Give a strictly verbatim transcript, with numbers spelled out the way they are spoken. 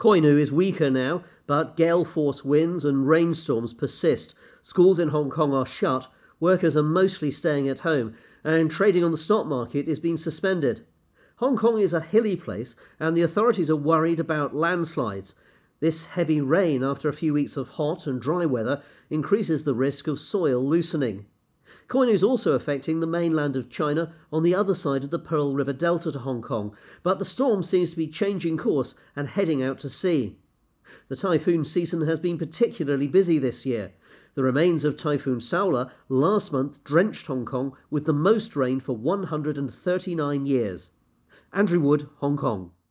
Koinu is weaker now, but gale force winds and rainstorms persist. Schools in Hong Kong are shut, workers are mostly staying at home, and trading on the stock market is being suspended. Hong Kong is a hilly place, and the authorities are worried about landslides. This heavy rain after a few weeks of hot and dry weather increases the risk of soil loosening. Koinu is also affecting the mainland of China on the other side of the Pearl River Delta to Hong Kong, but the storm seems to be changing course and heading out to sea. The typhoon season has been particularly busy this year. The remains of Typhoon Saola last month drenched Hong Kong with the most rain for one hundred thirty-nine years. Andrew Wood, Hong Kong.